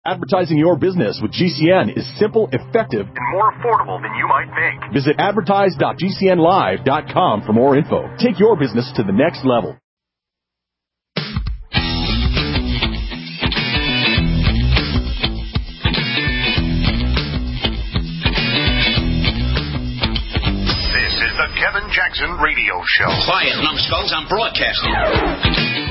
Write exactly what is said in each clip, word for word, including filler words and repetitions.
Advertising your business with G C N is simple, effective, and more affordable than you might think. Visit advertise dot g c n live dot com for more info. Take your business to the next level. This is the Kevin Jackson Radio Show. Quiet, numbskulls, I'm broadcasting.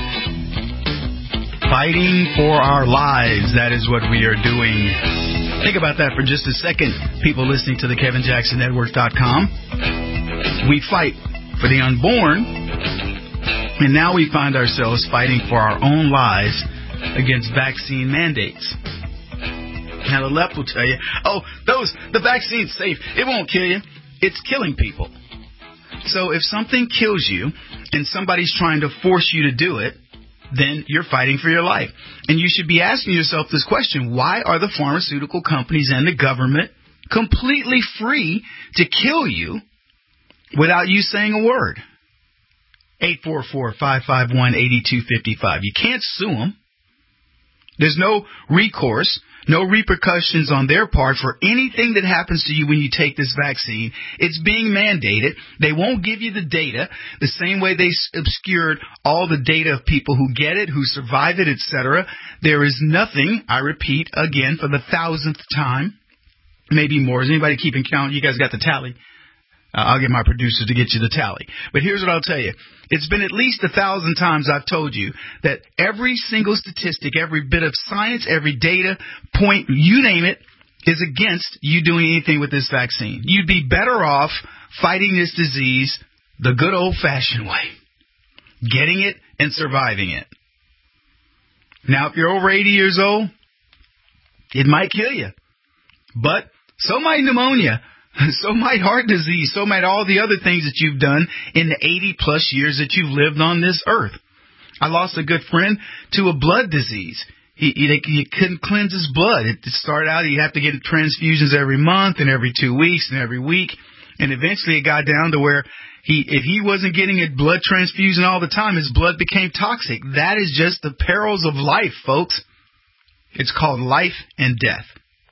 Fighting for our lives, that is what we are doing. Think about that for just a second, people listening to the Kevin Jackson Network dot com. We fight for the unborn, and now we find ourselves fighting for our own lives against vaccine mandates. Now the left will tell you, oh, those the vaccine's safe. It won't kill you. It's killing people. So if something kills you and somebody's trying to force you to do it, then you're fighting for your life. And you should be asking yourself this question: why are the pharmaceutical companies and the government completely free to kill you without you saying a word? eight four four, five five one, eight two five five. You can't sue them. There's no recourse, no repercussions on their part for anything that happens to you when you take this vaccine. It's being mandated. They won't give you the data the same way they obscured all the data of people who get it, who survive it, et cetera. There is nothing, I repeat again for the thousandth time, maybe more. Is anybody keeping count? You guys got the tally? Uh, I'll get my producers to get you the tally. But here's what I'll tell you. It's been at least a thousand times I've told you that every single statistic, every bit of science, every data point, you name it, is against you doing anything with this vaccine. You'd be better off fighting this disease the good old-fashioned way, getting it and surviving it. Now, if you're over eighty years old, it might kill you. But so might pneumonia. So might heart disease, so might all the other things that you've done in the eighty plus years that you've lived on this earth. I lost a good friend to a blood disease. He, he, he couldn't cleanse his blood. It started out he'd have to get transfusions every month and every two weeks and every week. And eventually it got down to where he, if he wasn't getting a blood transfusion all the time, his blood became toxic. That is just the perils of life, folks. It's called life and death.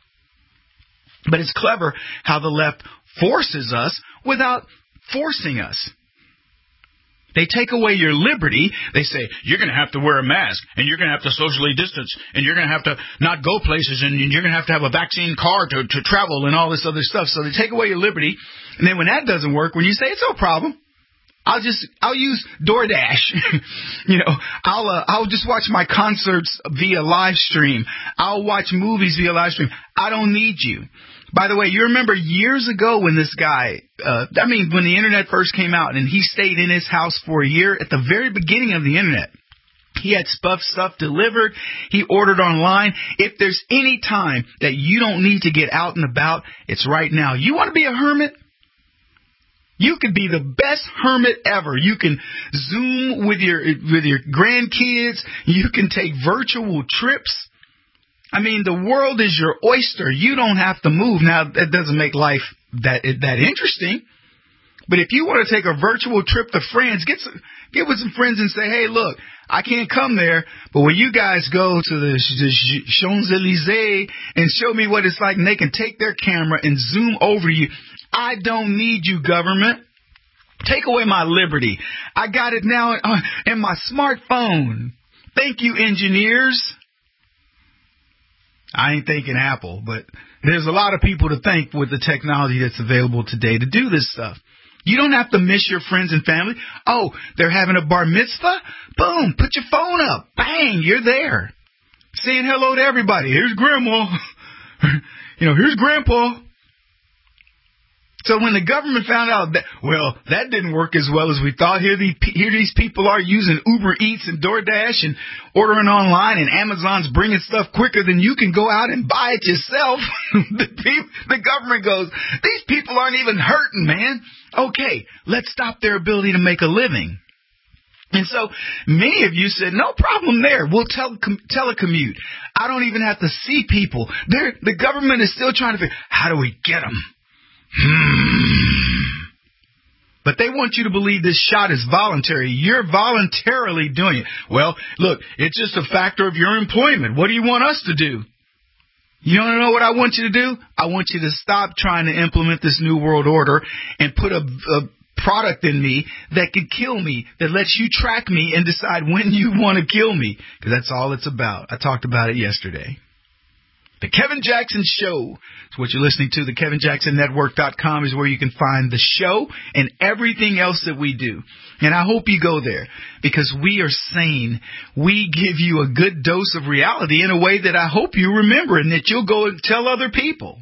But it's clever how the left forces us without forcing us. They take away your liberty. They say, you're going to have to wear a mask, and you're going to have to socially distance, and you're going to have to not go places, and you're going to have to have a vaccine card to, to travel and all this other stuff. So they take away your liberty. And then when that doesn't work, when you say it's no problem, I'll just, I'll use DoorDash. you know, I'll, uh, I'll just watch my concerts via live stream. I'll watch movies via live stream. I don't need you. By the way, you remember years ago when this guy, uh, I mean, when the internet first came out and he stayed in his house for a year at the very beginning of the internet. He had stuff, stuff delivered. He ordered online. If there's any time that you don't need to get out and about, it's right now. You want to be a hermit? You could be the best hermit ever. You can Zoom with your with your grandkids. You can take virtual trips. I mean, the world is your oyster. You don't have to move. Now, that doesn't make life that that interesting. But if you want to take a virtual trip to France, get some, get with some friends and say, hey, look, I can't come there, but when you guys go to the, the Champs-Élysées and show me what it's like, and they can take their camera and zoom over you. I don't need you, government. Take away my liberty. I got it now in my smartphone. Thank you, engineers. I ain't thinking Apple, but there's a lot of people to thank with the technology that's available today to do this stuff. You don't have to miss your friends and family. Oh, they're having a bar mitzvah? Boom, put your phone up. Bang, you're there. Saying hello to everybody. Here's Grandma. you know, here's Grandpa. So when the government found out that, well, that didn't work as well as we thought. Here, the, here these people are using Uber Eats and DoorDash and ordering online, and Amazon's bringing stuff quicker than you can go out and buy it yourself. the, people, the government goes, these people aren't even hurting, man. Okay, let's stop their ability to make a living. And so many of you said, no problem there. We'll tele- telecommute. I don't even have to see people. They're, the government is still trying to figure, how do we get them? Hmm. But they want you to believe this shot is voluntary. You're voluntarily doing it. Well, look, it's just a factor of your employment. What do you want us to do? You want to know what I want you to do? I want you to stop trying to implement this new world order and put a, a product in me that could kill me, that lets you track me and decide when you want to kill me, because that's all it's about. I talked about it yesterday. The Kevin Jackson Show is what you're listening to. The Kevin Jackson Network dot com is where you can find the show and everything else that we do. And I hope you go there, because we are sane. We give you a good dose of reality in a way that I hope you remember and that you'll go and tell other people.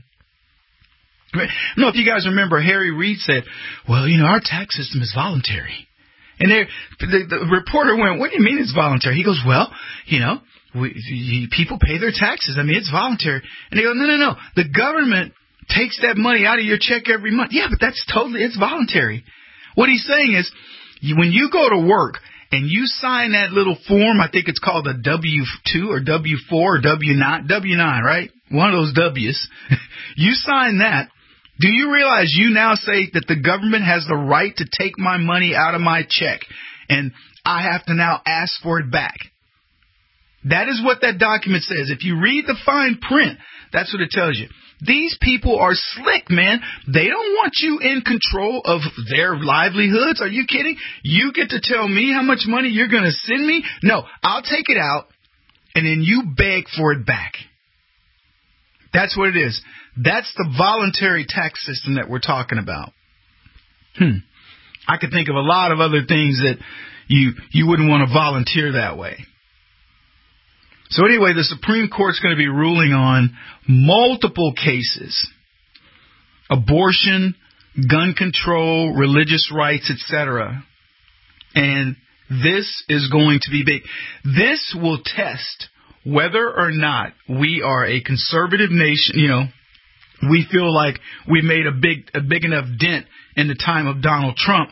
I don't know if you guys remember, Harry Reid said, well, you know, our tax system is voluntary. And there, the, the reporter went, what do you mean it's voluntary? He goes, well, you know, we, people pay their taxes. I mean, it's voluntary. And they go, no, no, no. The government takes that money out of your check every month. Yeah, but that's totally, it's voluntary. What he's saying is, you, when you go to work and you sign that little form, I think it's called a W two or W four or W nine, W nine, right? One of those W's. You sign that. Do you realize you now say that the government has the right to take my money out of my check and I have to now ask for it back? That is what that document says. If you read the fine print, that's what it tells you. These people are slick, man. They don't want you in control of their livelihoods. Are you kidding? You get to tell me how much money you're going to send me? No, I'll take it out and then you beg for it back. That's what it is. That's the voluntary tax system that we're talking about. Hmm. I could think of a lot of other things that you you wouldn't want to volunteer that way. So anyway, the Supreme Court's going to be ruling on multiple cases. Abortion, gun control, religious rights, et cetera. And this is going to be big. This will test whether or not we are a conservative nation. You know, we feel like we made a big a big enough dent in the time of Donald Trump,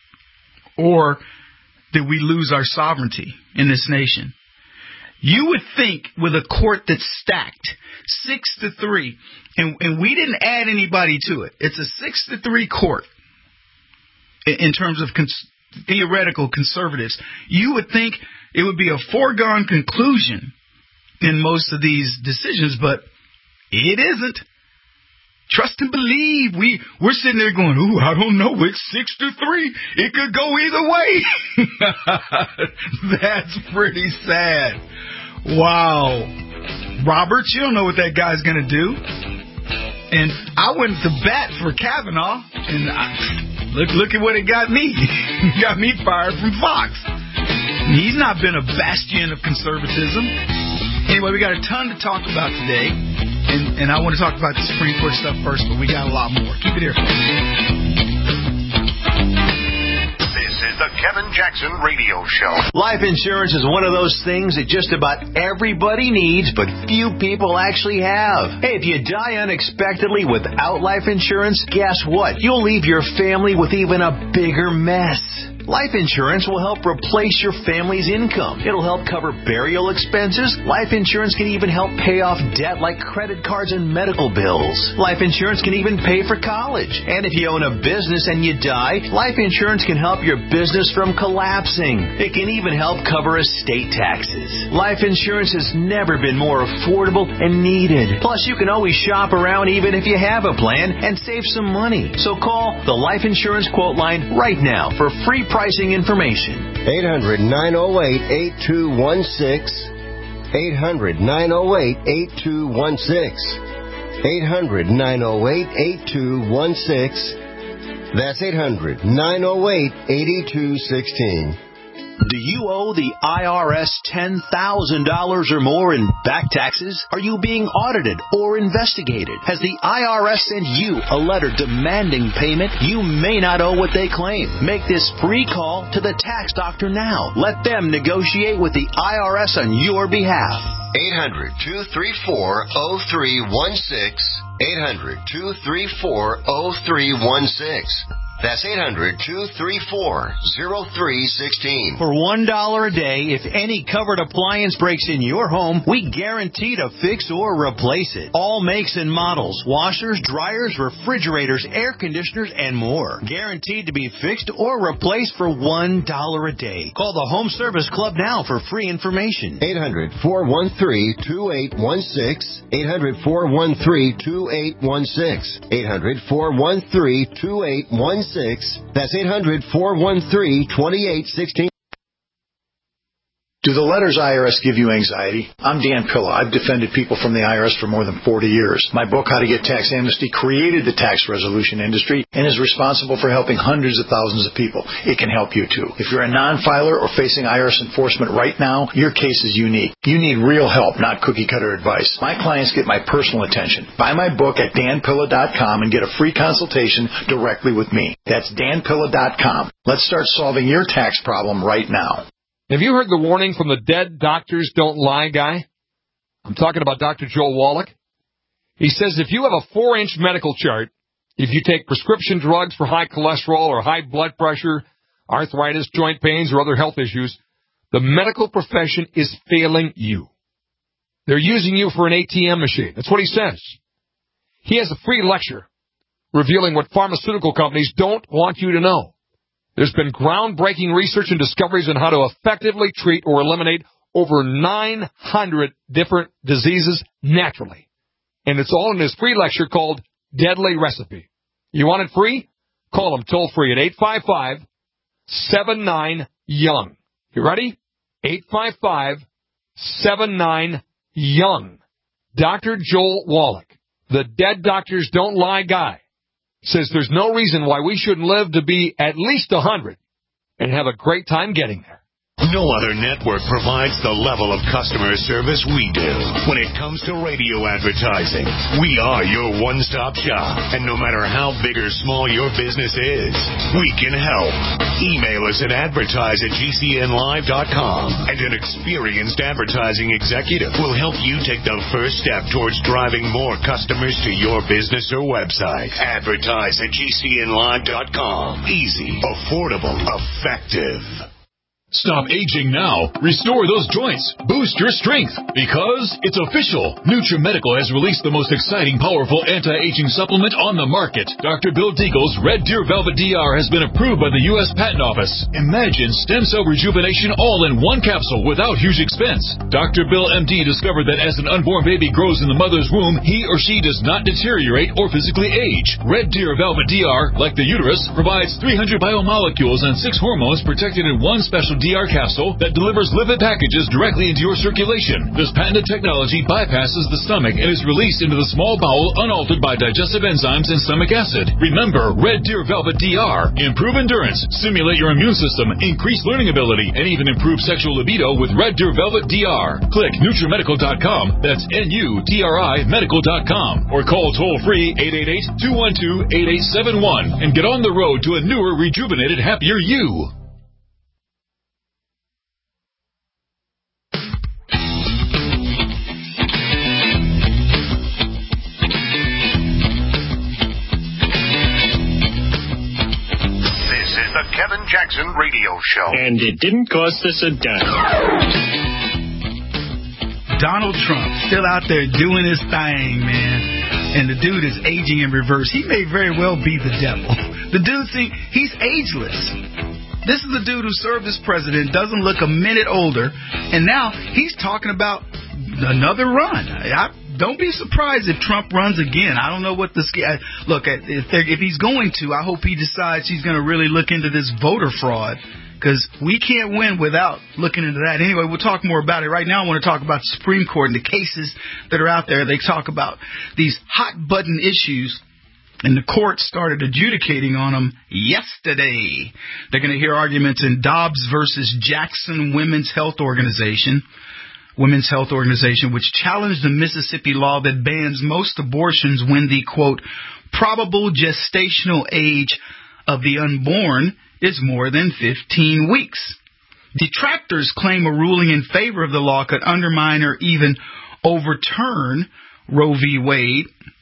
or did we lose our sovereignty in this nation? You would think with a court that's stacked six to three, and, and we didn't add anybody to it. It's a six to three court in, in terms of cons- theoretical conservatives. You would think it would be a foregone conclusion in most of these decisions, but it isn't. Trust and believe. We, we're sitting there going, ooh, I don't know. It's six to three. It could go either way. That's pretty sad. Wow. Roberts, you don't know what that guy's going to do. And I went to bat for Kavanaugh, and I, look, look at what it got me. It got me fired from Fox. He's not been a bastion of conservatism. Anyway, we got a ton to talk about today, and, and I want to talk about the Supreme Court stuff first, but we got a lot more. Keep it here. This is the Kevin Jackson Radio Show. Life insurance is one of those things that just about everybody needs, but few people actually have. Hey, if you die unexpectedly without life insurance, guess what? You'll leave your family with even a bigger mess. Life insurance will help replace your family's income. It'll help cover burial expenses. Life insurance can even help pay off debt like credit cards and medical bills. Life insurance can even pay for college. And if you own a business and you die, life insurance can help your business from collapsing. It can even help cover estate taxes. Life insurance has never been more affordable and needed. Plus, you can always shop around even if you have a plan and save some money. So call the Life Insurance Quote Line right now for free pricing information. eight hundred, nine oh eight, eight two one six. eight hundred, nine oh eight, eight two one six. eight hundred, nine oh eight, eight two one six. That's eight hundred, nine oh eight, eight two one six. Do you owe the I R S ten thousand dollars or more in back taxes? Are you being audited or investigated? Has the I R S sent you a letter demanding payment? You may not owe what they claim. Make this free call to the tax doctor now. Let them negotiate with the I R S on your behalf. eight hundred, two three four, oh three one six. eight hundred, two three four, oh three one six. That's eight hundred, two three four, zero three one six. For one dollar a day, if any covered appliance breaks in your home, we guarantee to fix or replace it. All makes and models, washers, dryers, refrigerators, air conditioners, and more. Guaranteed to be fixed or replaced for one dollar a day. Call the Home Service Club now for free information. eight hundred, four one three, two eight one six. eight hundred, four one three, two eight one six. eight hundred, four one three, two eight one six. That's eight hundred, four one three, two eight one six. Do the letters I R S give you anxiety? I'm Dan Pilla. I've defended people from the I R S for more than forty years. My book, How to Get Tax Amnesty, created the tax resolution industry and is responsible for helping hundreds of thousands of people. It can help you, too. If you're a non-filer or facing I R S enforcement right now, your case is unique. You need real help, not cookie-cutter advice. My clients get my personal attention. Buy my book at dan pilla dot com and get a free consultation directly with me. That's dan pilla dot com. Let's start solving your tax problem right now. Have you heard the warning from the dead doctors don't lie guy? I'm talking about Doctor Joel Wallach. He says if you have a four-inch medical chart, if you take prescription drugs for high cholesterol or high blood pressure, arthritis, joint pains, or other health issues, the medical profession is failing you. They're using you for an A T M machine. That's what he says. He has a free lecture revealing what pharmaceutical companies don't want you to know. There's been groundbreaking research and discoveries on how to effectively treat or eliminate over nine hundred different diseases naturally. And it's all in his free lecture called Deadly Recipe. You want it free? Call him toll free at eight five five, seven nine, young. You ready? eight five five, seven nine, young. Doctor Joel Wallach, the dead doctors don't lie guy, says there's no reason why we shouldn't live to be at least one hundred and have a great time getting there. No other network provides the level of customer service we do. When it comes to radio advertising, we are your one-stop shop. And no matter how big or small your business is, we can help. Email us at advertise at g c n live dot com, and an experienced advertising executive will help you take the first step towards driving more customers to your business or website. Advertise at g c n live dot com. Easy, affordable, effective. Stop aging now. Restore those joints. Boost your strength. Because it's official. NutriMedical has released the most exciting, powerful anti-aging supplement on the market. Doctor Bill Deagle's Red Deer Velvet D R has been approved by the U S Patent Office. Imagine stem cell rejuvenation all in one capsule without huge expense. Doctor Bill M D discovered that as an unborn baby grows in the mother's womb, he or she does not deteriorate or physically age. Red Deer Velvet D R, like the uterus, provides three hundred biomolecules and six hormones protected in one special D R capsule that delivers lipid packages directly into your circulation. This patented technology bypasses the stomach and is released into the small bowel unaltered by digestive enzymes and stomach acid. Remember, Red Deer Velvet D R. Improve endurance, stimulate your immune system, increase learning ability, and even improve sexual libido with Red Deer Velvet D R. Click NutriMedical dot com. That's N U T R I medical dot com. Or call toll-free eight eight eight, two one two, eight eight seven one and get on the road to a newer, rejuvenated, happier you. The Kevin Jackson Radio Show. And it didn't cost us a dime. Donald Trump still out there doing his thing, man. And the dude is aging in reverse. He may very well be the devil. The dude, see, he's ageless. This is the dude who served as president, doesn't look a minute older, and now he's talking about another run. I, Don't be surprised if Trump runs again. I don't know what the look at. If, if he's going to, I hope he decides he's going to really look into this voter fraud, because we can't win without looking into that. Anyway, we'll talk more about it. Right now, I want to talk about the Supreme Court and the cases that are out there. They talk about these hot button issues, and the court started adjudicating on them yesterday. They're going to hear arguments in Dobbs versus Jackson Women's Health Organization. Women's Health Organization, which challenged the Mississippi law that bans most abortions when the, quote, probable gestational age of the unborn is more than fifteen weeks. Detractors claim a ruling in favor of the law could undermine or even overturn Roe v. Wade.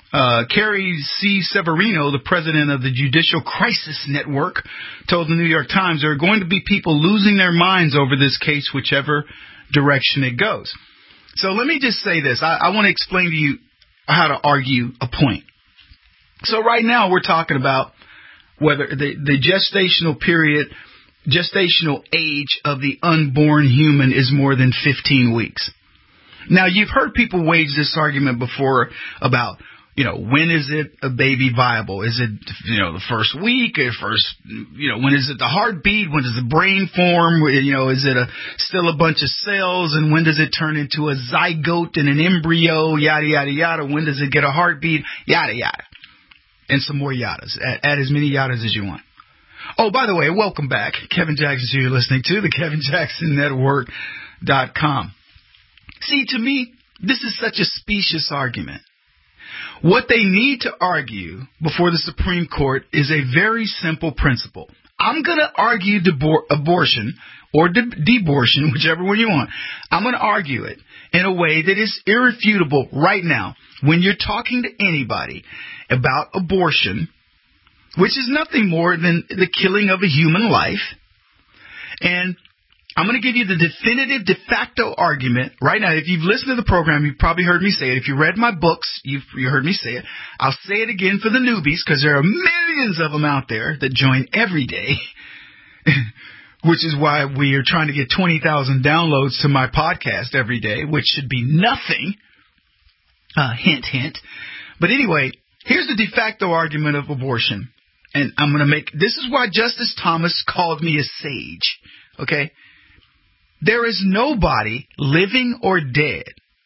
Uh, Carrie C. Severino, the president of the Judicial Crisis Network, told the New York Times there are going to be people losing their minds over this case, whichever direction it goes. So let me just say this. I, I want to explain to you how to argue a point. So right now we're talking about whether the, the gestational period, gestational age of the unborn human is more than fifteen weeks. Now, you've heard people wage this argument before about, you know, when is it a baby viable? Is it, you know, the first week or first, you know, when is it the heartbeat? When does the brain form? You know, is it a still a bunch of cells? And when does it turn into a zygote and an embryo? Yada, yada, yada. When does it get a heartbeat? Yada, yada. And some more yadas. Add, add as many yadas as you want. Oh, by the way, welcome back. Kevin Jackson, who you're listening to, the Kevin Jackson Network dot com. See, to me, this is such a specious argument. What they need to argue before the Supreme Court is a very simple principle. I'm going to argue debor- abortion or de- debortion, whichever one you want. I'm going to argue it in a way that is irrefutable right now. When you're talking to anybody about abortion, which is nothing more than the killing of a human life, and I'm going to give you the definitive de facto argument right now. If you've listened to the program, you've probably heard me say it. If you read my books, you've you heard me say it. I'll say it again for the newbies because there are millions of them out there that join every day, which is why we are trying to get twenty thousand downloads to my podcast every day, which should be nothing. Uh, hint, hint. But anyway, here's the de facto argument of abortion. And I'm going to make, this is why Justice Thomas called me a sage. Okay? There is nobody, living or dead,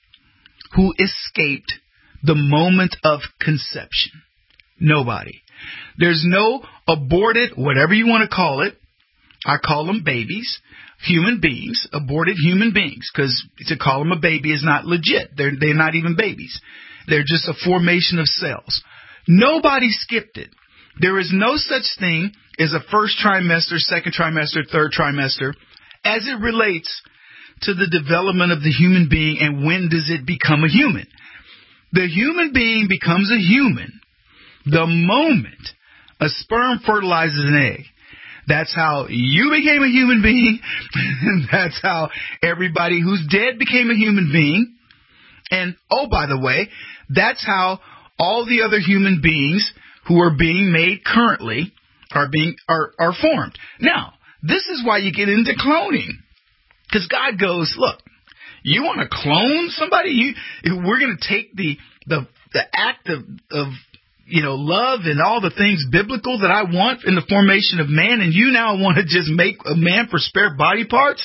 who escaped the moment of conception. Nobody. There's no aborted, whatever you want to call it. I call them babies, human beings, aborted human beings, because to call them a baby is not legit. They're, they're not even babies. They're just a formation of cells. Nobody skipped it. There is no such thing as a first trimester, second trimester, third trimester, as it relates to the development of the human being and when does it become a human. The human being becomes a human the moment a sperm fertilizes an egg. That's how you became a human being. That's how everybody who's dead became a human being. And, oh, by the way, that's how all the other human beings who are being made currently are being are, are formed. Now, this is why you get into cloning. Because God goes, look, you want to clone somebody? You, we're going to take the, the the act of, of, you know, love and all the things biblical that I want in the formation of man, and you now want to just make a man for spare body parts?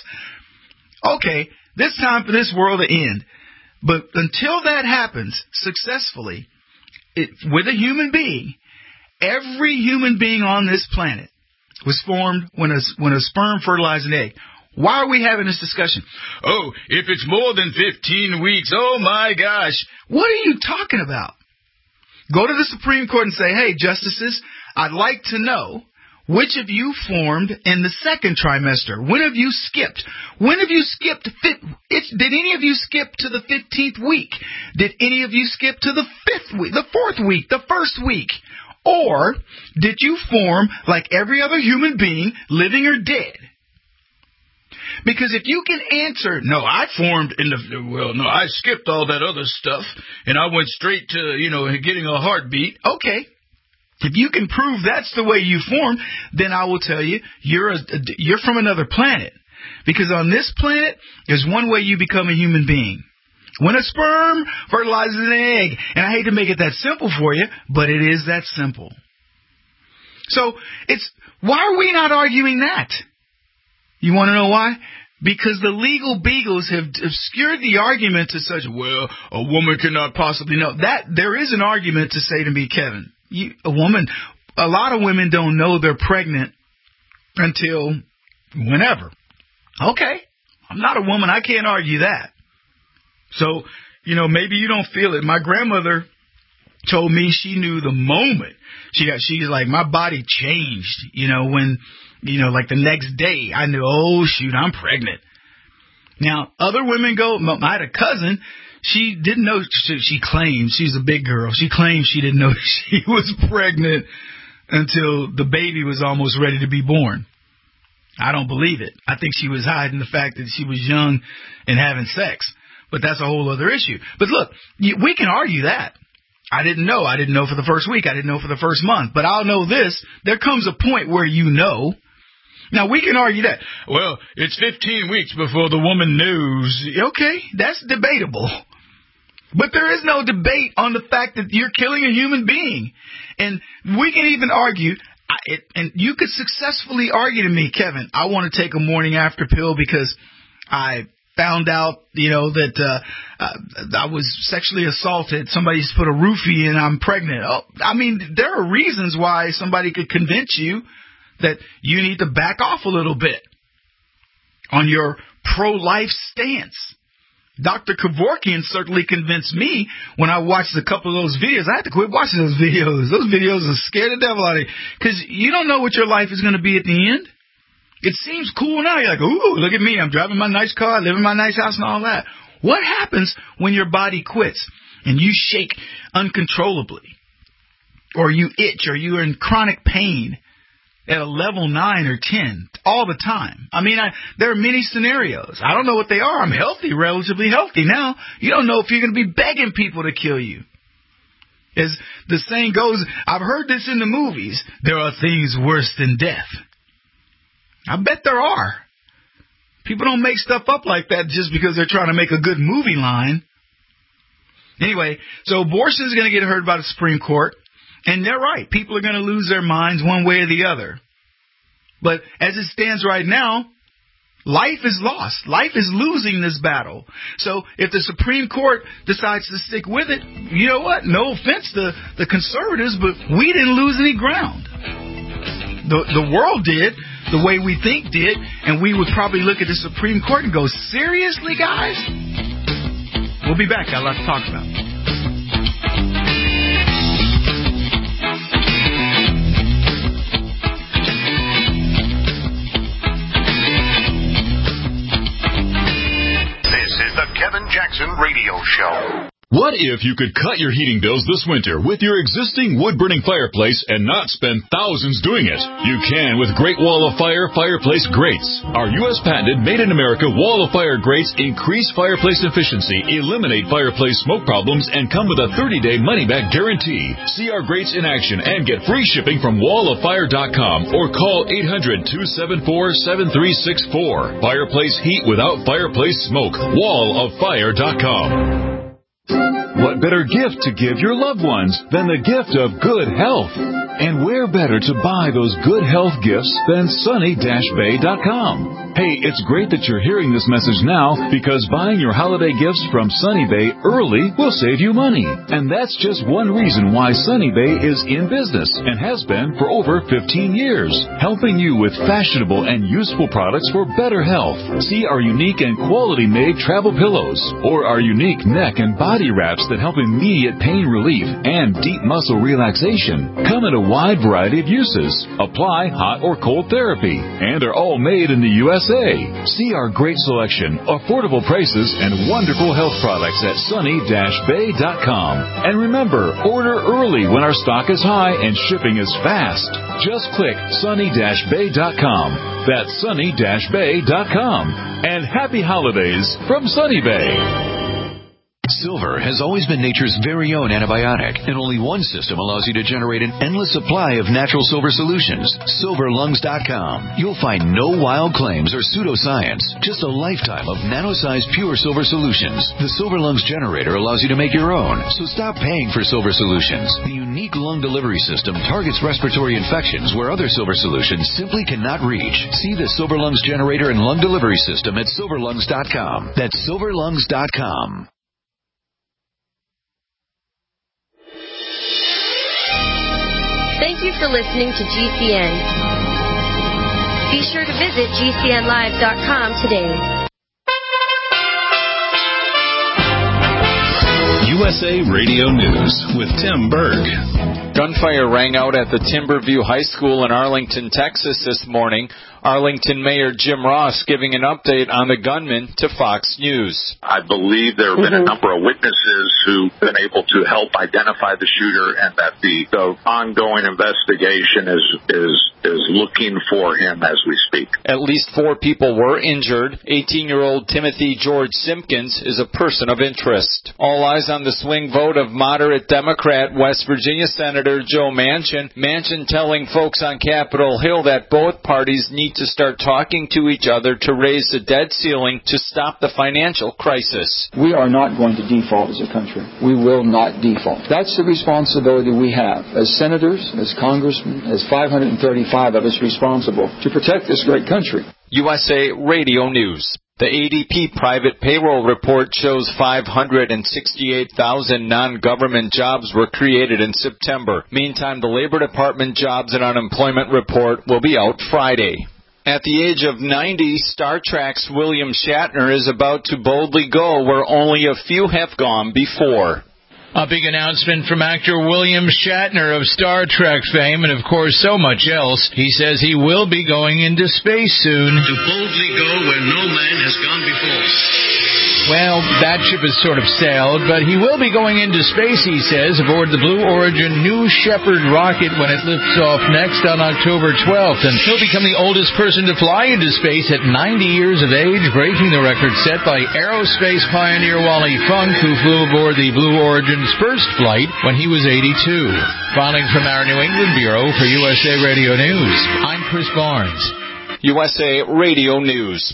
Okay, it's time for this world to end. But until that happens successfully, it, with a human being, every human being on this planet was formed when a, when a sperm fertilized an egg. Why are we having this discussion? Oh, if it's more than fifteen weeks, oh my gosh. What are you talking about? Go to the Supreme Court and say, hey, justices, I'd like to know which of you formed in the second trimester. When have you skipped? When have you skipped? Did any of you skip to the fifteenth week? Did any of you skip to the fifth week, the fourth week, the first week? Or did you form like every other human being, living or dead? Because if you can answer, no, I formed in the, well, no, I skipped all that other stuff, and I went straight to, you know, getting a heartbeat. Okay. If you can prove that's the way you formed, then I will tell you, you're a, you're from another planet. Because on this planet, there's one way you become a human being. When a sperm fertilizes an egg. And I hate to make it that simple for you, but it is that simple. So, it's, why are we not arguing that? You want to know why? Because the legal beagles have obscured the argument to such, well, a woman cannot possibly know. That, there is an argument to say to me, Kevin, you, a woman, a lot of women don't know they're pregnant until whenever. Okay, I'm not a woman. I can't argue that. So, you know, maybe you don't feel it. My grandmother told me she knew the moment. She got, she's like, my body changed, you know, when, you know, like the next day I knew, oh, shoot, I'm pregnant. Now, other women go, I had a cousin, she didn't know, she, she claimed, she's a big girl, she claimed she didn't know she was pregnant until the baby was almost ready to be born. I don't believe it. I think she was hiding the fact that she was young and having sex. But that's a whole other issue. But look, we can argue that. I didn't know. I didn't know for the first week. I didn't know for the first month. But I'll know this. There comes a point where you know. Now, we can argue that. Well, it's fifteen weeks before the woman knows. Okay, that's debatable. But there is no debate on the fact that you're killing a human being. And we can even argue, I, it, and you could successfully argue to me, Kevin, I want to take a morning after pill because I found out, you know, that uh, uh, I was sexually assaulted. Somebody's put a roofie and I'm pregnant. Oh, I mean, there are reasons why somebody could convince you that you need to back off a little bit on your pro-life stance. Doctor Kevorkian certainly convinced me when I watched a couple of those videos. I had to quit watching those videos. Those videos will scare the devil out of you because you don't know what your life is going to be at the end. It seems cool now. You're like, ooh, look at me. I'm driving my nice car, living in my nice house and all that. What happens when your body quits and you shake uncontrollably or you itch or you're in chronic pain at a level nine or ten all the time? I mean, I, there are many scenarios. I don't know what they are. I'm healthy, relatively healthy now. You don't know if you're going to be begging people to kill you. As the saying goes, I've heard this in the movies, there are things worse than death. I bet there are. People don't make stuff up like that just because they're trying to make a good movie line. Anyway, so abortion is going to get heard by the Supreme Court. And they're right. People are going to lose their minds one way or the other. But as it stands right now, life is lost. Life is losing this battle. So if the Supreme Court decides to stick with it, you know what? No offense to the conservatives, but we didn't lose any ground. The, the world did, the way we think did, and we would probably look at the Supreme Court and go, seriously, guys? We'll be back. Got a lot to talk about. Kevin Jackson Radio Show. What if you could cut your heating bills this winter with your existing wood-burning fireplace and not spend thousands doing it? You can with Great Wall of Fire Fireplace Grates. Our U S patented made-in-America Wall of Fire grates increase fireplace efficiency, eliminate fireplace smoke problems, and come with a thirty-day money-back guarantee. See our grates in action and get free shipping from wall of fire dot com or call eight hundred, two seven four, seven three six four. Fireplace heat without fireplace smoke. wall of fire dot com. What better gift to give your loved ones than the gift of good health? And where better to buy those good health gifts than sunny dash bay dot com? Hey, it's great that you're hearing this message now because buying your holiday gifts from Sunny Bay early will save you money. And that's just one reason why Sunny Bay is in business and has been for over fifteen years, helping you with fashionable and useful products for better health. See our unique and quality-made travel pillows or our unique neck and body wraps that help immediate pain relief and deep muscle relaxation. Come in a wide variety of uses. Apply hot or cold therapy and are all made in the U S A. See our great selection, affordable prices, and wonderful health products at sunny dash bay dot com. And remember, order early when our stock is high and shipping is fast. Just click sunny dash bay dot com. That's sunny dash bay dot com. And happy holidays from Sunny Bay. Silver has always been nature's very own antibiotic, and only one system allows you to generate an endless supply of natural silver solutions. silver lungs dot com. You'll find no wild claims or pseudoscience, just a lifetime of nano-sized pure silver solutions. The Silver Lungs generator allows you to make your own, so stop paying for silver solutions. The unique lung delivery system targets respiratory infections where other silver solutions simply cannot reach. See the Silver Lungs generator and lung delivery system at silver lungs dot com. That's silver lungs dot com. Thank you for listening to G C N. Be sure to visit G C N live dot com today. U S A Radio News with Tim Berg. Gunfire rang out at the Timberview High School in Arlington, Texas this morning. Arlington Mayor Jim Ross giving an update on the gunman to Fox News. I believe there have been a number of witnesses who've been able to help identify the shooter, and that the, the ongoing investigation is, is, is looking for him as we speak. At least four people were injured. eighteen-year-old Timothy George Simpkins is a person of interest. All eyes on the swing vote of moderate Democrat West Virginia Senator Joe Manchin. Manchin telling folks on Capitol Hill that both parties need to start talking to each other to raise the debt ceiling to stop the financial crisis. We are not going to default as a country. We will not default. That's the responsibility we have as senators, as congressmen, as five hundred thirty-five of us responsible to protect this great country. U S A Radio News. The A D P private payroll report shows five hundred sixty-eight thousand non-government jobs were created in September. Meantime, the Labor Department jobs and unemployment report will be out Friday. At the age of ninety, Star Trek's William Shatner is about to boldly go where only a few have gone before. A big announcement from actor William Shatner of Star Trek fame and, of course, so much else. He says he will be going into space soon. To boldly go where no man has gone before. Well, that ship has sort of sailed, but he will be going into space, he says, aboard the Blue Origin New Shepard rocket when it lifts off next on October twelfth. And he'll become the oldest person to fly into space at ninety years of age, breaking the record set by aerospace pioneer Wally Funk, who flew aboard the Blue Origin's first flight when he was eighty-two. Filing from our New England Bureau for U S A Radio News, I'm Chris Barnes. U S A Radio News.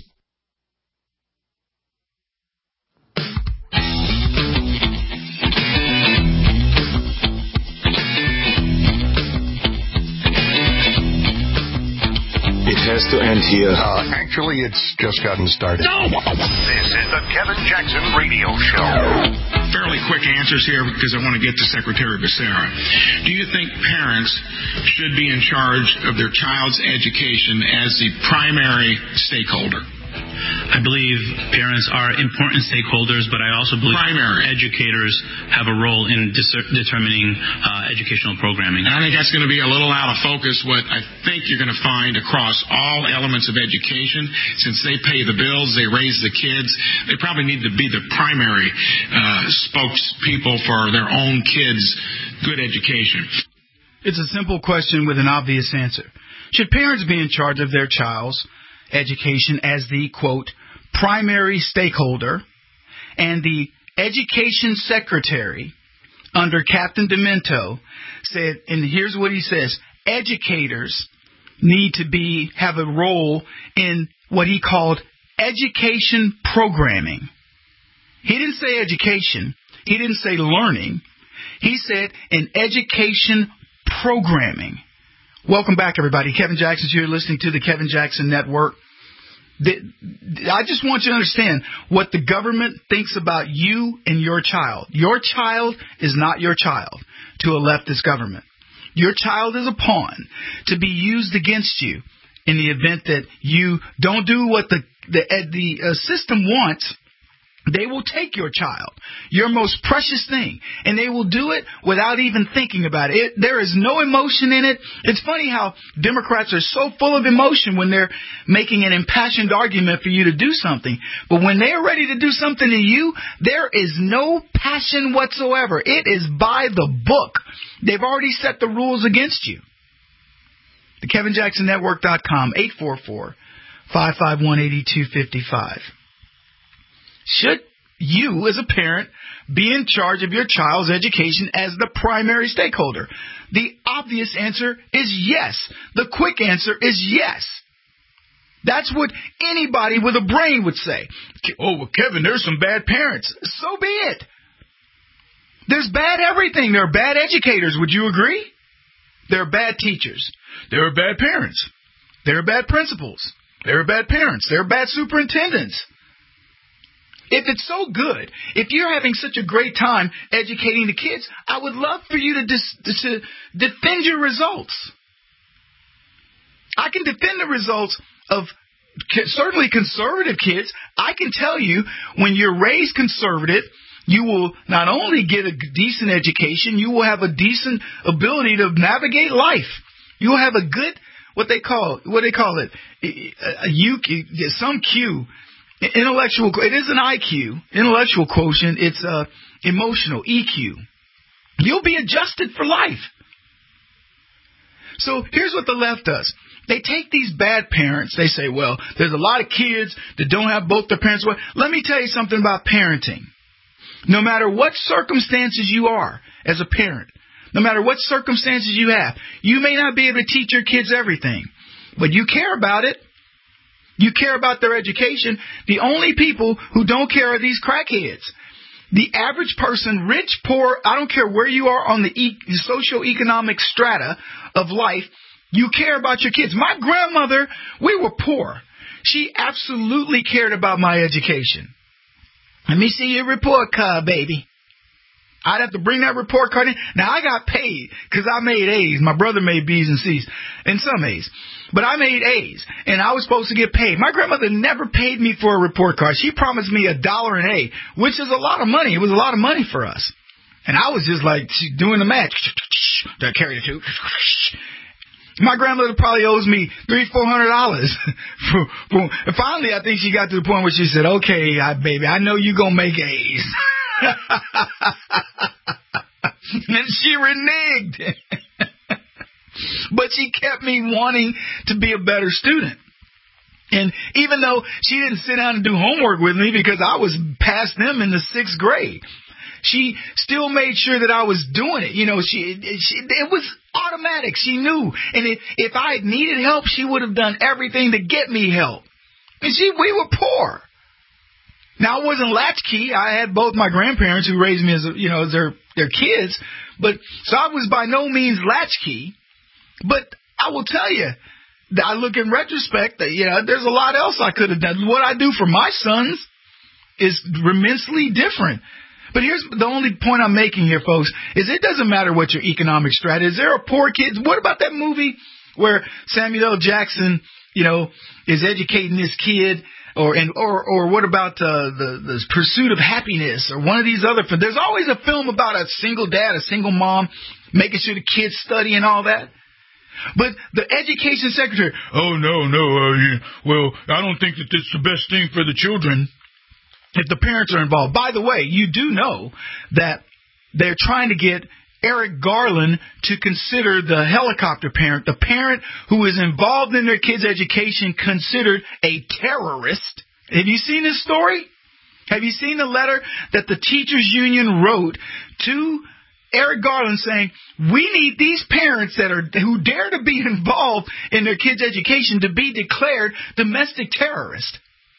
It has to end here. Uh, actually, it's just gotten started. No! This is the Kevin Jackson Radio Show. Fairly quick answers here because I want to get to Secretary Becerra. Do you think parents should be in charge of their child's education as the primary stakeholder? I believe parents are important stakeholders, but I also believe Primary. educators have a role in dis- determining uh, educational programming. And I think that's going to be a little out of focus what I think you're going to find across all elements of education. Since they pay the bills, they raise the kids, they probably need to be the primary uh, spokespeople for their own kids' good education. It's a simple question with an obvious answer. Should parents be in charge of their child's education as the, quote, primary stakeholder, and the education secretary under Captain Demento said, and here's what he says, educators need to be have a role in what he called education programming. He didn't say education. He didn't say learning. He said in education programming. Welcome back, everybody. Kevin Jackson's here listening to the Kevin Jackson Network. I just want you to understand what the government thinks about you and your child. Your child is not your child to a leftist government. Your child is a pawn to be used against you in the event that you don't do what the the, the uh, system wants. They will take your child, your most precious thing, and they will do it without even thinking about it. it. There is no emotion in it. It's funny how Democrats are so full of emotion when they're making an impassioned argument for you to do something. But when they are ready to do something to you, there is no passion whatsoever. It is by the book. They've already set the rules against you. The Kevin Jackson Network dot com, eight four four, five five one, eight two five five. Should you, as a parent, be in charge of your child's education as the primary stakeholder? The obvious answer is yes. The quick answer is yes. That's what anybody with a brain would say. Oh, well, Kevin, there's some bad parents. So be it. There's bad everything. There are bad educators. Would you agree? There are bad teachers. There are bad parents. There are bad principals. There are bad parents. There are bad superintendents. If it's so good, if you're having such a great time educating the kids, I would love for you to, dis- to defend your results. I can defend the results of certainly conservative kids. I can tell you when you're raised conservative you will not only get a decent education, you will have a decent ability to navigate life. You will have a good, what they call, what they call it, a U Q, some Q, intellectual, it is an I Q, intellectual quotient, it's uh, emotional, E Q. You'll be adjusted for life. So here's what the left does. They take these bad parents. They say, well, there's a lot of kids that don't have both their parents. Well, let me tell you something about parenting. No matter what circumstances you are as a parent, no matter what circumstances you have, you may not be able to teach your kids everything, but you care about it. You care about their education. The only people who don't care are these crackheads. The average person, rich, poor, I don't care where you are on the e- socioeconomic strata of life, you care about your kids. My grandmother, we were poor. She absolutely cared about my education. Let me see your report card, baby. I'd have to bring that report card in. Now, I got paid because I made A's. My brother made B's and C's and some A's. But I made A's, and I was supposed to get paid. My grandmother never paid me for a report card. She promised me a dollar an A, which is a lot of money. It was a lot of money for us. And I was just like doing the math. That carry the two. My grandmother probably owes me three, four hundred dollars. for, for, and finally, I think she got to the point where she said, "Okay, I, baby, I know you gonna make A's." And she reneged. But she kept me wanting to be a better student. And even though she didn't sit down and do homework with me because I was past them in the sixth grade, she still made sure that I was doing it. You know, she, she it was automatic. She knew. And if, if I had needed help, she would have done everything to get me help. And she, we were poor. Now, I wasn't latchkey. I had both my grandparents who raised me as, you know, as their, their kids. But so I was by no means latchkey. But I will tell you, I look in retrospect that, you know, there's a lot else I could have done. What I do for my sons is immensely different. But here's the only point I'm making here, folks, is it doesn't matter what your economic strata is. There are poor kids. What about that movie where Samuel L. Jackson, you know, is educating this kid? Or and or or what about uh, the the Pursuit of Happiness or one of these other films? There's always a film about a single dad, a single mom, making sure the kids study and all that. But the education secretary, oh no no, uh, you, well I don't think that it's the best thing for the children if the parents are involved. By the way, you do know that they're trying to get Eric Garland to consider the helicopter parent, the parent who is involved in their kids' education, considered a terrorist. Have you seen this story? Have you seen the letter that the teachers union wrote to Eric Garland saying, we need these parents that are who dare to be involved in their kids' education to be declared domestic terrorists?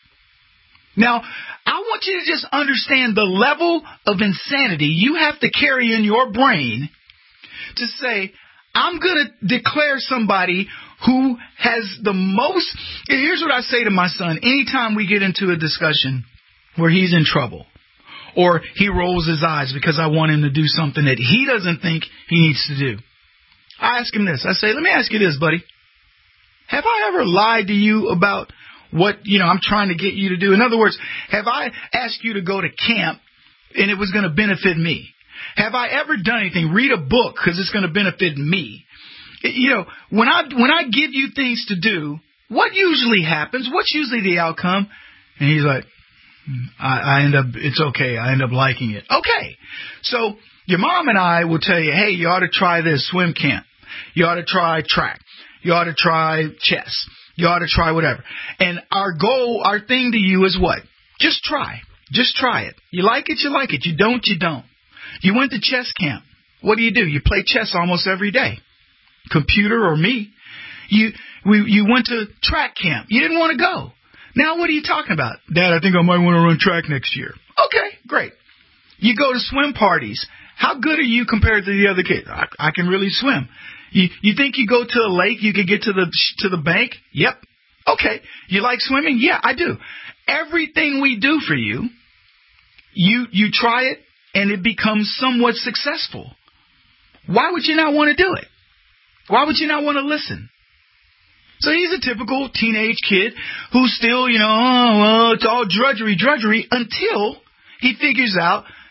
Now, I want you to just understand the level of insanity you have to carry in your brain to say, I'm going to declare somebody who has the most. Here's what I say to my son. Anytime we get into a discussion where he's in trouble or he rolls his eyes because I want him to do something that he doesn't think he needs to do, I ask him this. I say, let me ask you this, buddy. Have I ever lied to you about what, you know, I'm trying to get you to do? In other words, have I asked you to go to camp and it was going to benefit me? Have I ever done anything? Read a book because it's going to benefit me. You know, when I when I give you things to do, what usually happens? What's usually the outcome? And he's like, I, I end up, it's okay. I end up liking it. Okay. So your mom and I will tell you, hey, you ought to try this swim camp. You ought to try track. You ought to try chess. You ought to try whatever. And our goal, our thing to you is what? Just try. Just try it. You like it, you like it. You don't, you don't. You went to chess camp. What do you do? You play chess almost every day. Computer or me. You we, you went to track camp. You didn't want to go. Now what are you talking about? Dad, I think I might want to run track next year. Okay, great. You go to swim parties. How good are you compared to the other kids? I, I can really swim. You you think you go to a lake, you can get to the to the bank? Yep. Okay. You like swimming? Yeah, I do. Everything we do for you, you you try it and it becomes somewhat successful. Why would you not want to do it? Why would you not want to listen? So he's a typical teenage kid who's still, you know, oh, well, it's all drudgery, drudgery, until he figures out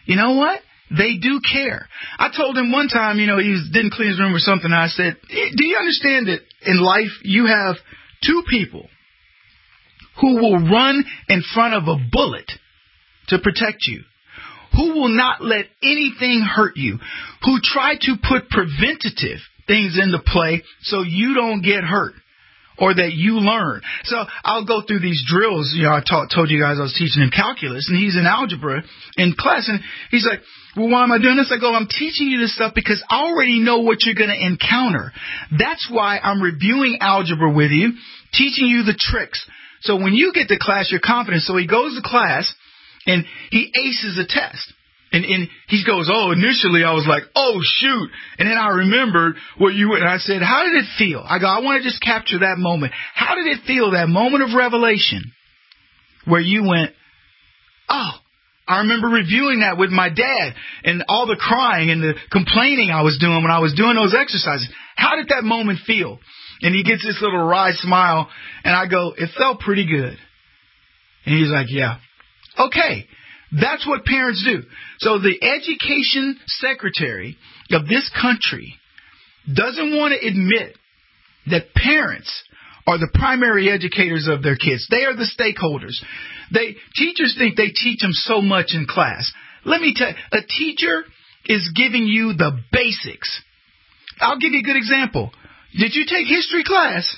you know what? They do care. I told him one time, you know, he was, didn't clean his room or something, and I said, do you understand that in life you have two people who will run in front of a bullet to protect you, who will not let anything hurt you, who try to put preventative things into play so you don't get hurt or that you learn. So I'll go through these drills. You know, I taught, told you guys I was teaching him calculus, and he's in algebra in class, and he's like, well, why am I doing this? I go, I'm teaching you this stuff because I already know what you're going to encounter. That's why I'm reviewing algebra with you, teaching you the tricks. So when you get to class, you're confident. So he goes to class, and he aces a test. And, and he goes, oh, initially I was like, oh, shoot. And then I remembered what you and I said, how did it feel? I go, I want to just capture that moment. How did it feel, that moment of revelation where you went, oh, I remember reviewing that with my dad and all the crying and the complaining I was doing when I was doing those exercises. How did that moment feel? And he gets this little wry smile, and I go, it felt pretty good. And he's like, yeah. Okay. That's what parents do. So the education secretary of this country doesn't want to admit that parents are the primary educators of their kids. They are the stakeholders. They teachers think they teach them so much in class. Let me tell you, a teacher is giving you the basics. I'll give you a good example. Did you take history class?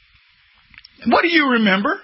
What do you remember?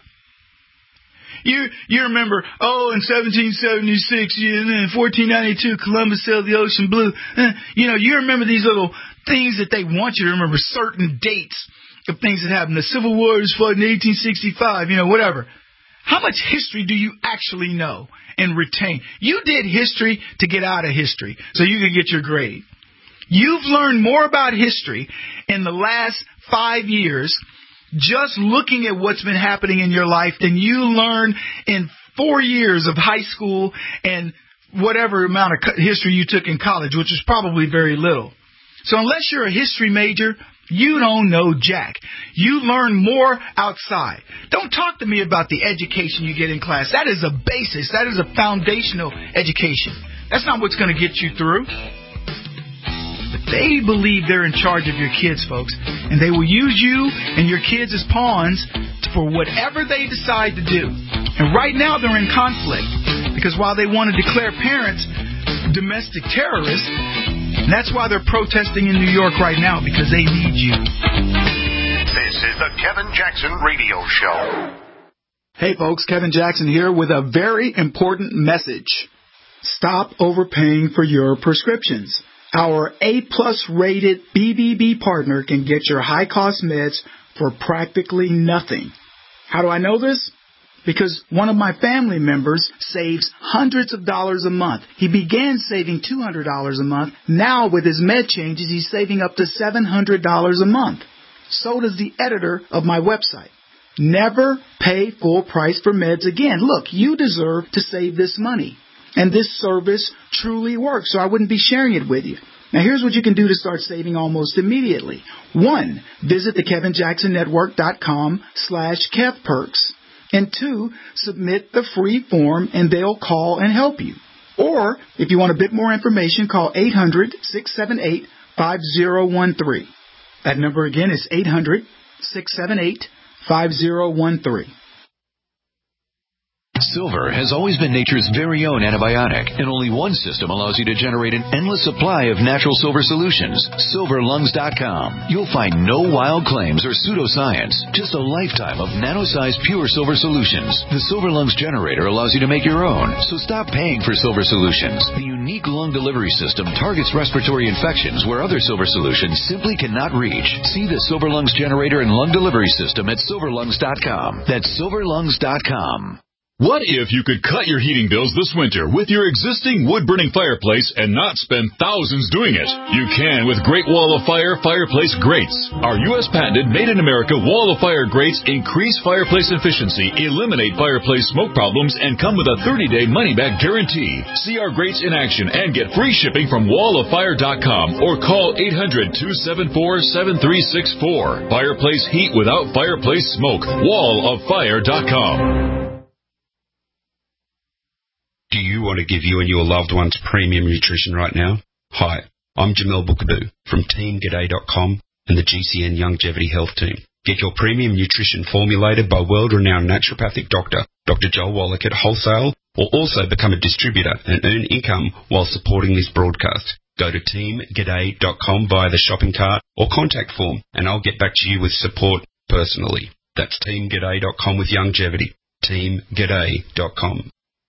You you remember, oh, in seventeen seventy-six, and then in fourteen ninety-two, Columbus sailed the ocean blue. You know, you remember these little things that they want you to remember, certain dates of things that happened. The Civil War was fought in eighteen sixty-five, you know, whatever. How much history do you actually know and retain? You did history to get out of history so you could get your grade. You've learned more about history in the last five years just looking at what's been happening in your life than you learned in four years of high school and whatever amount of history you took in college, which is probably very little. So unless you're a history major, you don't know jack. You learn more outside. Don't talk to me about the education you get in class. That is a basis. That is a foundational education. That's not what's going to get you through. They believe they're in charge of your kids, folks, and they will use you and your kids as pawns for whatever they decide to do. And right now they're in conflict because while they want to declare parents domestic terrorists, and that's why they're protesting in New York right now, because they need you. This is the Kevin Jackson Radio Show. Hey, folks, Kevin Jackson here with a very important message. Stop overpaying for your prescriptions. Our A-plus rated B B B partner can get your high-cost meds for practically nothing. How do I know this? Because one of my family members saves hundreds of dollars a month. He began saving two hundred dollars a month. Now, with his med changes, he's saving up to seven hundred dollars a month. So does the editor of my website. Never pay full price for meds again. Look, you deserve to save this money. And this service truly works, so I wouldn't be sharing it with you. Now, here's what you can do to start saving almost immediately. One, visit the Kevin Jackson Network dot com slash Kev Perks. And two, submit the free form and they'll call and help you. Or, if you want a bit more information, call eight hundred, six seven eight, five zero one three. That number again is eight hundred, six seven eight, five zero one three. Silver has always been nature's very own antibiotic, and only one system allows you to generate an endless supply of natural silver solutions. silver lungs dot com. You'll find no wild claims or pseudoscience, just a lifetime of nano-sized pure silver solutions. The Silver Lungs generator allows you to make your own, so stop paying for silver solutions. The unique lung delivery system targets respiratory infections where other silver solutions simply cannot reach. See the Silver Lungs generator and lung delivery system at silver lungs dot com. That's silver lungs dot com. What if you could cut your heating bills this winter with your existing wood-burning fireplace and not spend thousands doing it? You can with Great Wall of Fire Fireplace Grates. Our U S patented made-in-America Wall of Fire grates increase fireplace efficiency, eliminate fireplace smoke problems, and come with a thirty-day money-back guarantee. See our grates in action and get free shipping from wall of fire dot com or call eight hundred, two seven four, seven three six four. Fireplace heat without fireplace smoke. wall of fire dot com. Do you want to give you and your loved ones premium nutrition right now? Hi, I'm Jamel Bookaboo from team g'day dot com and the G C N Longevity Health Team. Get your premium nutrition formulated by world-renowned naturopathic doctor, Doctor Joel Wallach at wholesale, or also become a distributor and earn income while supporting this broadcast. Go to team g'day dot com via the shopping cart or contact form, and I'll get back to you with support personally. That's team g'day dot com with longevity. team g'day dot com.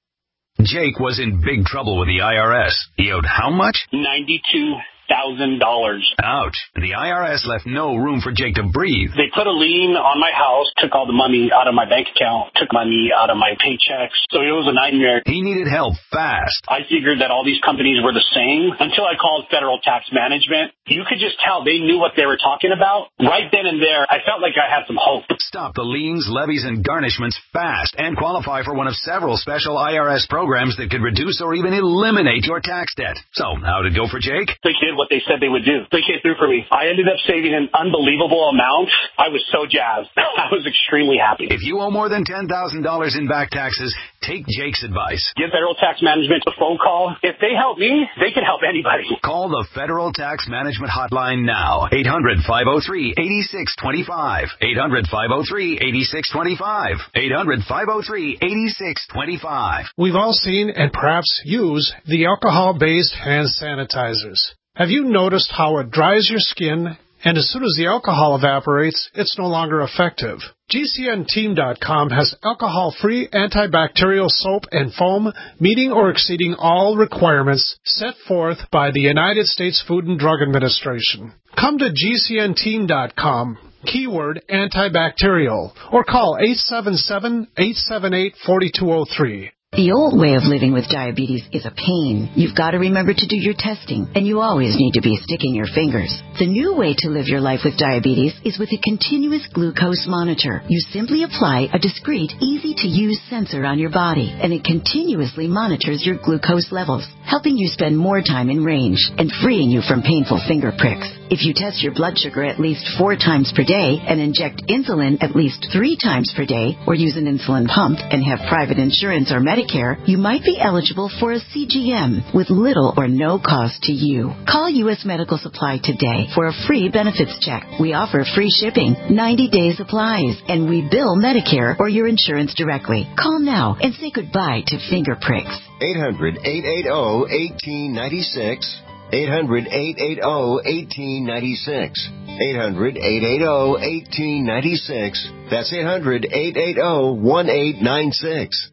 Jake was in big trouble with the I R S. He owed how much? ninety-two thousand dollars. Ouch. The I R S left no room for Jake to breathe. They put a lien on my house, took all the money out of my bank account, took money out of my paychecks. So it was a nightmare. He needed help fast. I figured that all these companies were the same until I called Federal Tax Management. You could just tell they knew what they were talking about. Right then and there, I felt like I had some hope. Stop the liens, levies, and garnishments fast and qualify for one of several special I R S programs that could reduce or even eliminate your tax debt. So, how'd it go for Jake? They did what they said they would do. They came through for me. I ended up saving an unbelievable amount. I was so jazzed. I was extremely happy. If you owe more than ten thousand dollars in back taxes, take Jake's advice. Give Federal Tax Management a phone call. If they help me, they can help anybody. Call the Federal Tax Management Hotline now. eight hundred, five oh three, eight six two five. eight hundred, five oh three, eight six two five. eight hundred, five oh three, eight six two five. We've all seen and perhaps use the alcohol-based hand sanitizers. Have you noticed how it dries your skin, and as soon as the alcohol evaporates, it's no longer effective? G C N team dot com has alcohol-free antibacterial soap and foam meeting or exceeding all requirements set forth by the United States Food and Drug Administration. Come to G C N team dot com, keyword antibacterial, or call eight seven seven, eight seven eight, four two zero three. The old way of living with diabetes is a pain. You've got to remember to do your testing, and you always need to be sticking your fingers. The new way to live your life with diabetes is with a continuous glucose monitor. You simply apply a discreet, easy-to-use sensor on your body, and it continuously monitors your glucose levels, helping you spend more time in range and freeing you from painful finger pricks. If you test your blood sugar at least four times per day and inject insulin at least three times per day, or use an insulin pump and have private insurance or Medicare, you might be eligible for a C G M with little or no cost to you. Call U S Medical Supply today for a free benefits check. We offer free shipping, ninety day supplies, and we bill Medicare or your insurance directly. Call now and say goodbye to finger pricks. eight hundred, eight eight zero, one eight nine six. eight hundred, eight eight zero, one eight nine six. eight hundred, eight eight zero, one eight nine six. That's eight hundred, eight eight zero, one eight nine six.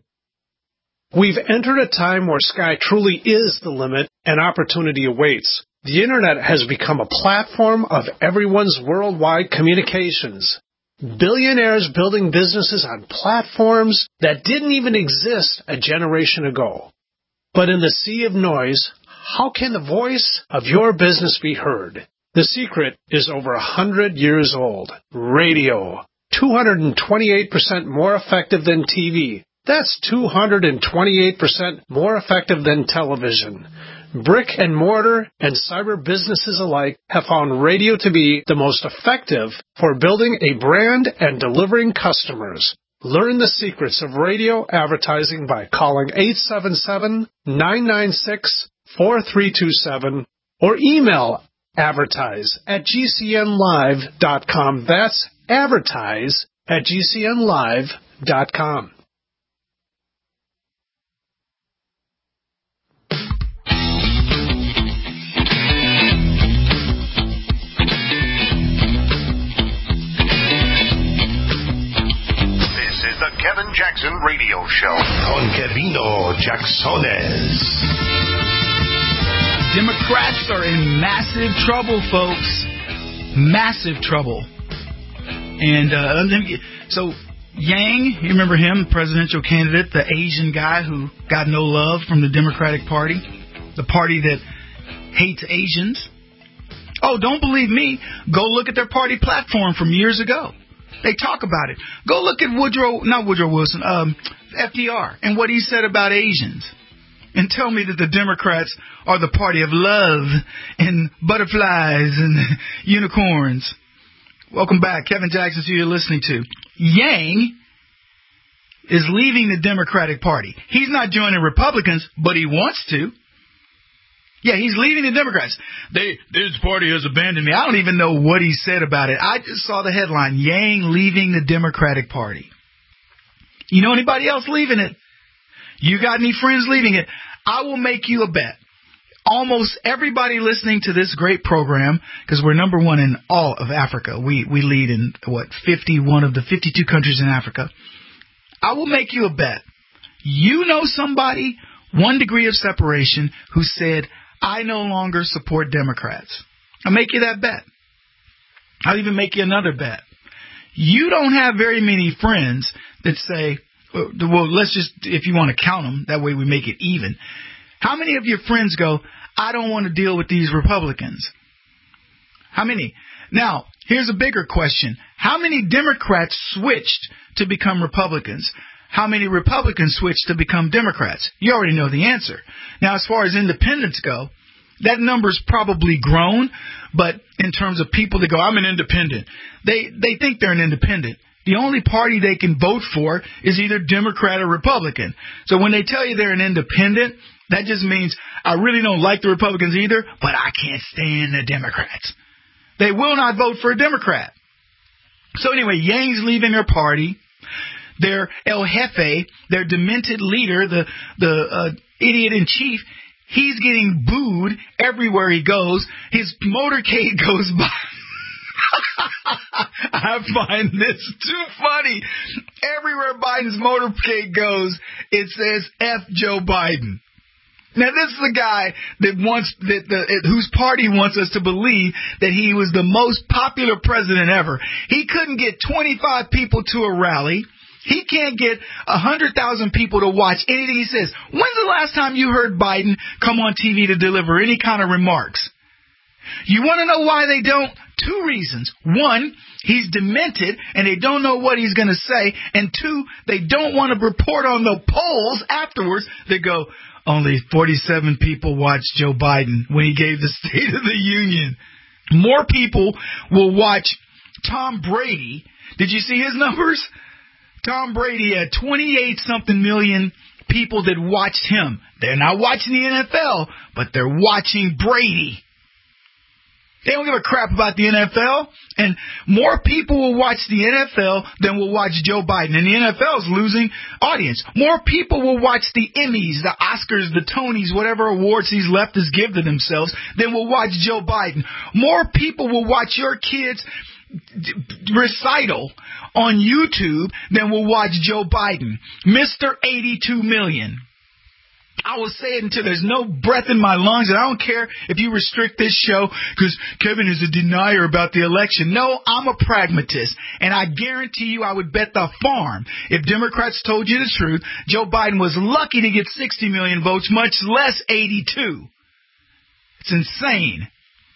We've entered a time where sky truly is the limit and opportunity awaits. The Internet has become a platform of everyone's worldwide communications. Billionaires building businesses on platforms that didn't even exist a generation ago. But in the sea of noise, how can the voice of your business be heard? The secret is over a hundred years old. Radio. two hundred twenty-eight percent more effective than T V. That's two hundred twenty-eight percent more effective than television. Brick and mortar and cyber businesses alike have found radio to be the most effective for building a brand and delivering customers. Learn the secrets of radio advertising by calling eight seven seven, nine nine six, four three two seven or email advertise at g c n live dot com. That's advertise at g c n live dot com. The Kevin Jackson Radio Show. Con Kevino Jacksones. Democrats are in massive trouble, folks. Massive trouble. And uh, so Yang, you remember him, presidential candidate, the Asian guy who got no love from the Democratic Party, the party that hates Asians. Oh, don't believe me. Go look at their party platform from years ago. They talk about it. Go look at Woodrow, not Woodrow Wilson, um, F D R, and what he said about Asians. And tell me that the Democrats are the party of love and butterflies and unicorns. Welcome back. Kevin Jackson, who you're listening to. Yang is leaving the Democratic Party. He's not joining Republicans, but he wants to. Yeah, he's leaving the Democrats. They, this party has abandoned me. I don't even know what he said about it. I just saw the headline, Yang leaving the Democratic Party. You know anybody else leaving it? You got any friends leaving it? I will make you a bet. Almost everybody listening to this great program, because we're number one in all of Africa. We we lead in, what, fifty-one of the fifty-two countries in Africa. I will make you a bet. You know somebody, one degree of separation, who said, I no longer support Democrats. I'll make you that bet. I'll even make you another bet. You don't have very many friends that say, well, let's just, if you want to count them, that way we make it even. How many of your friends go, I don't want to deal with these Republicans? How many? Now, here's a bigger question. How many Democrats switched to become Republicans? How many Republicans switched to become Democrats? You already know the answer. Now, as far as independents go, that number's probably grown, but in terms of people that go, I'm an independent, they, they think they're an independent. The only party they can vote for is either Democrat or Republican. So when they tell you they're an independent, that just means I really don't like the Republicans either, but I can't stand the Democrats. They will not vote for a Democrat. So anyway, Yang's leaving their party. Their El Jefe, their demented leader, the the uh, idiot in chief, he's getting booed everywhere he goes. His motorcade goes by. I find this too funny. Everywhere Biden's motorcade goes, it says F Joe Biden. Now, this is the guy that wants that the whose party wants us to believe that he was the most popular president ever. He couldn't get twenty-five people to a rally. He can't get one hundred thousand people to watch anything he says. When's the last time you heard Biden come on T V to deliver any kind of remarks? You want to know why they don't? Two reasons. One, he's demented and they don't know what he's going to say. And two, they don't want to report on the polls afterwards. They go, only forty-seven people watched Joe Biden when he gave the State of the Union. More people will watch Tom Brady. Did you see his numbers? Tom Brady had twenty-eight something million people that watched him. They're not watching the N F L, but they're watching Brady. They don't give a crap about the N F L. And more people will watch the N F L than will watch Joe Biden. And the N F L is losing audience. More people will watch the Emmys, the Oscars, the Tonys, whatever awards these leftists give to themselves, than will watch Joe Biden. More people will watch your kids' recital on YouTube than will watch Joe Biden. Mister eighty-two million. I will say it until there's no breath in my lungs, and I don't care if you restrict this show because Kevin is a denier about the election. No, I'm a pragmatist, and I guarantee you I would bet the farm if Democrats told you the truth, Joe Biden was lucky to get sixty million votes, much less eighty-two. It's insane.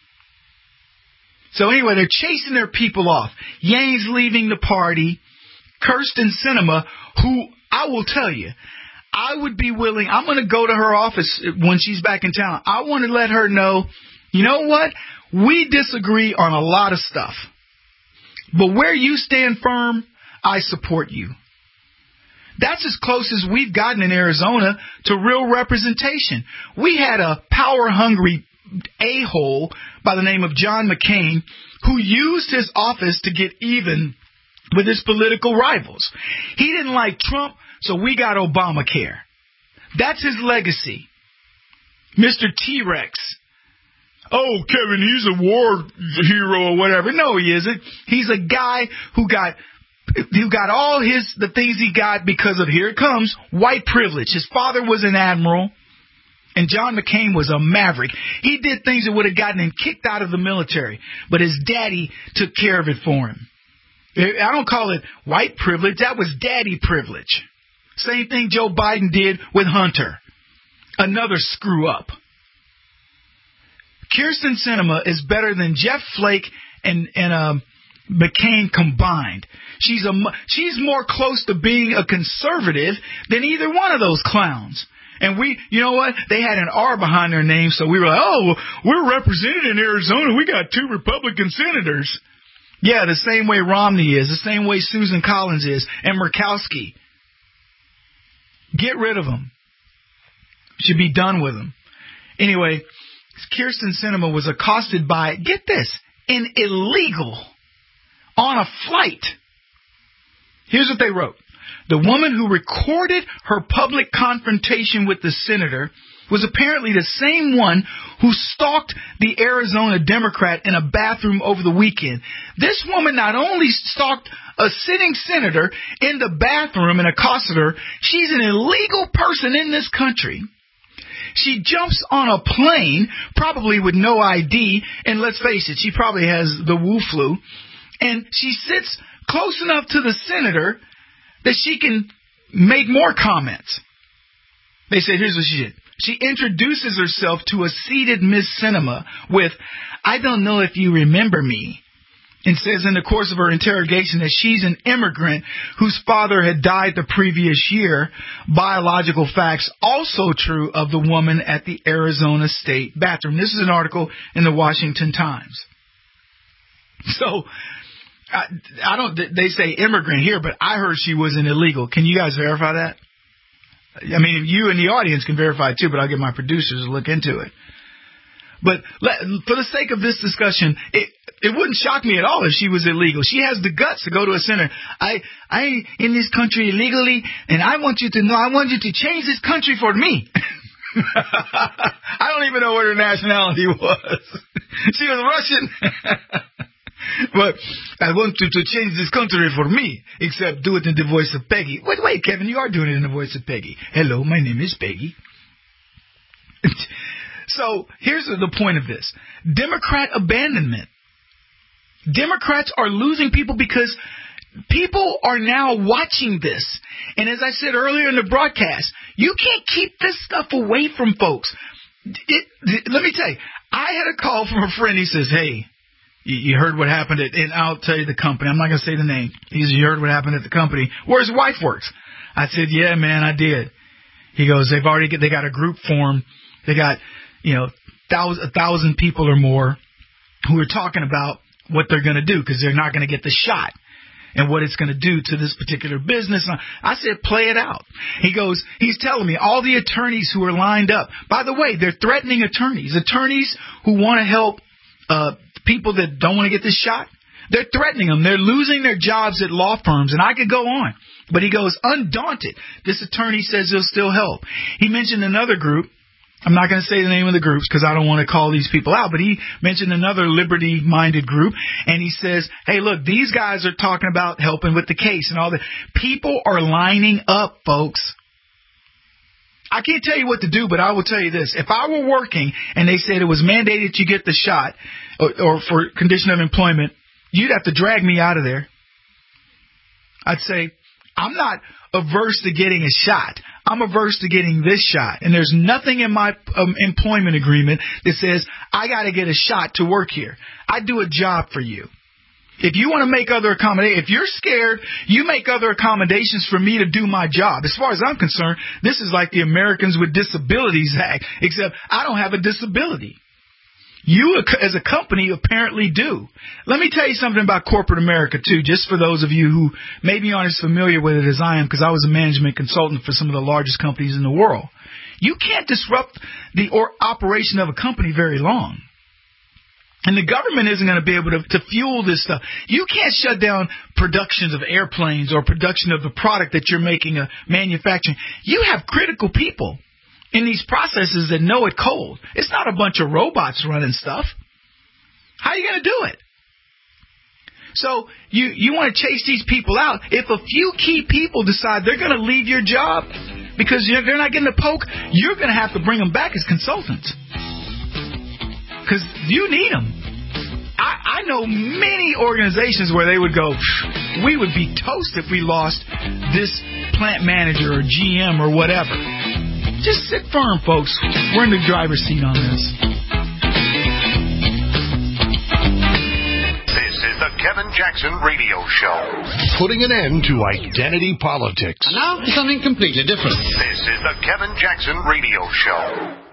So anyway, they're chasing their people off. Yang's leaving the party. Kyrsten Sinema, who I will tell you, I would be willing, I'm going to go to her office when she's back in town. I want to let her know, you know what? We disagree on a lot of stuff. But where you stand firm, I support you. That's as close as we've gotten in Arizona to real representation. We had a power-hungry a-hole by the name of John McCain who used his office to get even with his political rivals. He didn't like Trump, so we got Obamacare. That's his legacy. Mister T-Rex. Oh, Kevin, he's a war hero or whatever. No, he isn't. He's a guy who got who got all his the things he got because of, here it comes, white privilege. His father was an admiral, and John McCain was a maverick. He did things that would have gotten him kicked out of the military, but his daddy took care of it for him. I don't call it white privilege. That was daddy privilege. Same thing Joe Biden did with Hunter. Another screw up. Kyrsten Sinema is better than Jeff Flake and, and um, McCain combined. She's a, she's more close to being a conservative than either one of those clowns. And we, you know what? They had an R behind their name, so we were like, oh, we're represented in Arizona. We got two Republican senators. Yeah, the same way Romney is, the same way Susan Collins is, and Murkowski. Get rid of them. Should be done with them. Anyway, Kyrsten Sinema was accosted by, get this, an illegal on a flight. Here's what they wrote. The woman who recorded her public confrontation with the senator was apparently the same one who stalked the Arizona Democrat in a bathroom over the weekend. This woman not only stalked a sitting senator in the bathroom and accosted her, she's an illegal person in this country. She jumps on a plane, probably with no I D, and let's face it, she probably has the Wu flu, and she sits close enough to the senator that she can make more comments. They said, here's what she did. She introduces herself to a seated Miss Sinema with, I don't know if you remember me, and says in the course of her interrogation that she's an immigrant whose father had died the previous year. Biological facts also true of the woman at the Arizona State bathroom. This is an article in the Washington Times. So, I, I don't, they say immigrant here, but I heard she was an illegal. Can you guys verify that? I mean, you and the audience can verify it too, but I'll get my producers to look into it. But let, for the sake of this discussion, it it wouldn't shock me at all if she was illegal. She has the guts to go to a senator. I I in this country illegally, and I want you to know, I want you to change this country for me. I don't even know what her nationality was. She was Russian. But I want you to change this country for me, except do it in the voice of Peggy. Wait, wait, Kevin, you are doing it in the voice of Peggy. Hello, my name is Peggy. So here's the point of this. Democrat abandonment. Democrats are losing people because people are now watching this. And as I said earlier in the broadcast, you can't keep this stuff away from folks. It, let me tell you, I had a call from a friend. He says, hey, you heard what happened at, and I'll tell you the company. I'm not going to say the name. He says, you heard what happened at the company where his wife works. I said, yeah, man, I did. He goes, they've already get, they got a group formed. They got, you know, thousand, a thousand people or more who are talking about what they're going to do because they're not going to get the shot and what it's going to do to this particular business. I said, play it out. He goes, he's telling me all the attorneys who are lined up. By the way, they're threatening attorneys, attorneys who want to help uh people that don't want to get this shot. They're threatening them. They're losing their jobs at law firms, and I could go on. But he goes, undaunted. This attorney says he'll still help. He mentioned another group. I'm not going to say the name of the groups because I don't want to call these people out, but he mentioned another liberty-minded group, and he says, hey, look, these guys are talking about helping with the case and all that. People are lining up, folks. I can't tell you what to do, but I will tell you this. If I were working and they said it was mandated you get the shot or, or for condition of employment, you'd have to drag me out of there. I'd say, I'm not averse to getting a shot. I'm averse to getting this shot. And there's nothing in my um, employment agreement that says I got to get a shot to work here. I do a job for you. If you want to make other accommodations, if you're scared, you make other accommodations for me to do my job. As far as I'm concerned, this is like the Americans with Disabilities Act, except I don't have a disability. You, as a company, apparently do. Let me tell you something about corporate America, too, just for those of you who maybe aren't as familiar with it as I am, because I was a management consultant for some of the largest companies in the world. You can't disrupt the or operation of a company very long. And the government isn't going to be able to, to fuel this stuff. You can't shut down productions of airplanes or production of the product that you're making, a manufacturing. You have critical people in these processes that know it cold. It's not a bunch of robots running stuff. How are you going to do it? So you, you want to chase these people out. If a few key people decide they're going to leave your job because they're not getting the poke, you're going to have to bring them back as consultants. Because you need them. I, I know many organizations where they would go, we would be toast if we lost this plant manager or G M or whatever. Just sit firm, folks. We're in the driver's seat on this. This is the Kevin Jackson Radio Show. Putting an end to identity politics. And now something completely different. This is the Kevin Jackson Radio Show.